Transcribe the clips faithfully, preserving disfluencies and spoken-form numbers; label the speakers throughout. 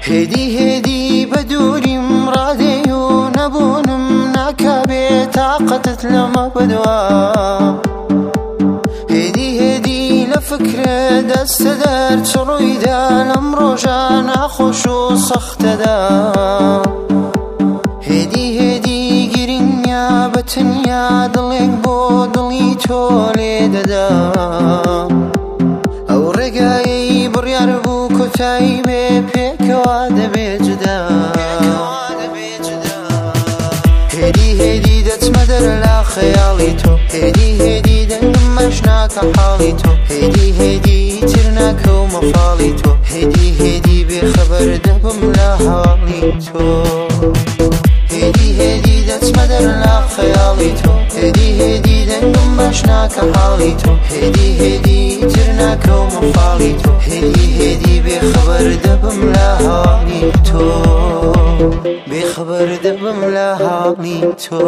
Speaker 1: هێدی هێدی بە دووریم ڕادێ و نەبوونم ناکابێ تاقەتت لەمە بەدوا هێدی هێدی لە فکرە دەستە دەرچ ڕوویدا لەم ڕۆژە ناخۆش و سەختەدا هێدی هێدی گرنگیا بە تەنیا دڵێک بۆ دڵی تۆ لێ دەدا ئەو ڕێگایەی بڕیار بوو کۆتایی بێ پێکەوە دەبێ جودا هێدی هێدی دەچمە دەرە لە خەیاڵی تۆ هێدی هێدی دەنگم مەش ناکە حاڵی تۆ هێدی هێدی تر ناکەومە فاڵی تۆ هێدی هێدی بێخەبەر دەبم لە حاڵی تۆ هێدی هێدی دەچمە دەرە لە خەیاڵی تۆ هێدی هێدی دەنگم مەش ناکە حاڵی تۆ هێدی هێدی تر ناکەومە فاڵی تۆ هێدی هێدی بێخەبەر دەبم لە حاڵی تۆ بێخەبەر دەبم لە حاڵی تۆ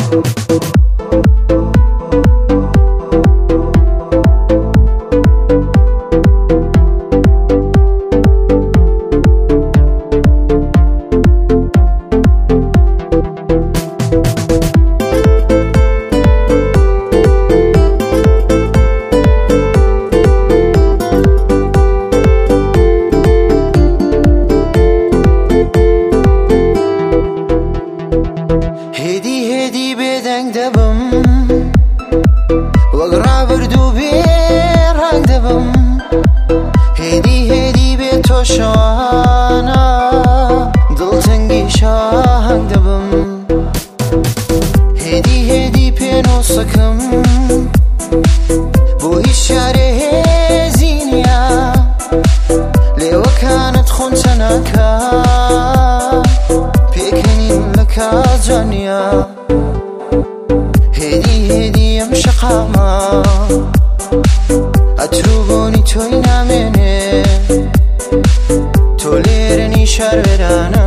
Speaker 1: هێدی هێدی بێدەنگ دەبم وەک ڕابردوو بێڕنگ دەبم هێدی هێدی بێ تۆ شەوانە دڵتەنگی شاهنگ دەبم هێدی هێدی پێنۆسەکەم بۆ هیچ شارێ هێزی نییە لێوەکانت خۆنچە ناکە پێکەنین لە کاجانیا هێدی هێدی ئەم شەقامە ئەتروبوونی تۆی نامێنێ تۆ لێرەنی شارێرانە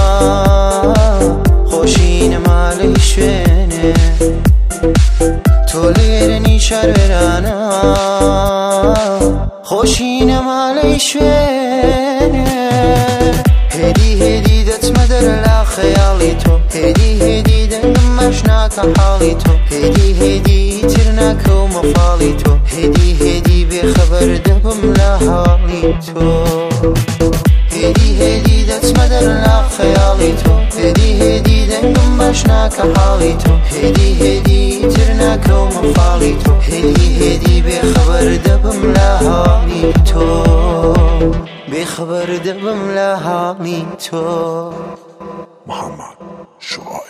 Speaker 1: خۆشی نەمالەی شوێنێ تۆ لێرەنی شارێرانە خۆشی نەمالەی شوێنێ هێدی هێدی دەچمە دەرە لە خەیاڵی تۆ هێدی هێدی دەنگم مەش ناکە حاڵی تۆ هێدی هێدی تر ناکەومە فاڵی تۆ هێدی هێدی بێخەبەر دەبم لە حاڵی تۆ هێدی هێدی دەچمە دەرە لە خەیاڵی تۆ هێدی هێدی دەنگم مەش ناکە حاڵی تۆ هێدی هێدی تر ناکەومە فاڵی تۆ هێدی هێدی بێخەبەر دەبم لە حاڵی تۆ بێخەبەر دەبم لە حاڵی تۆ
Speaker 2: محمد شعاع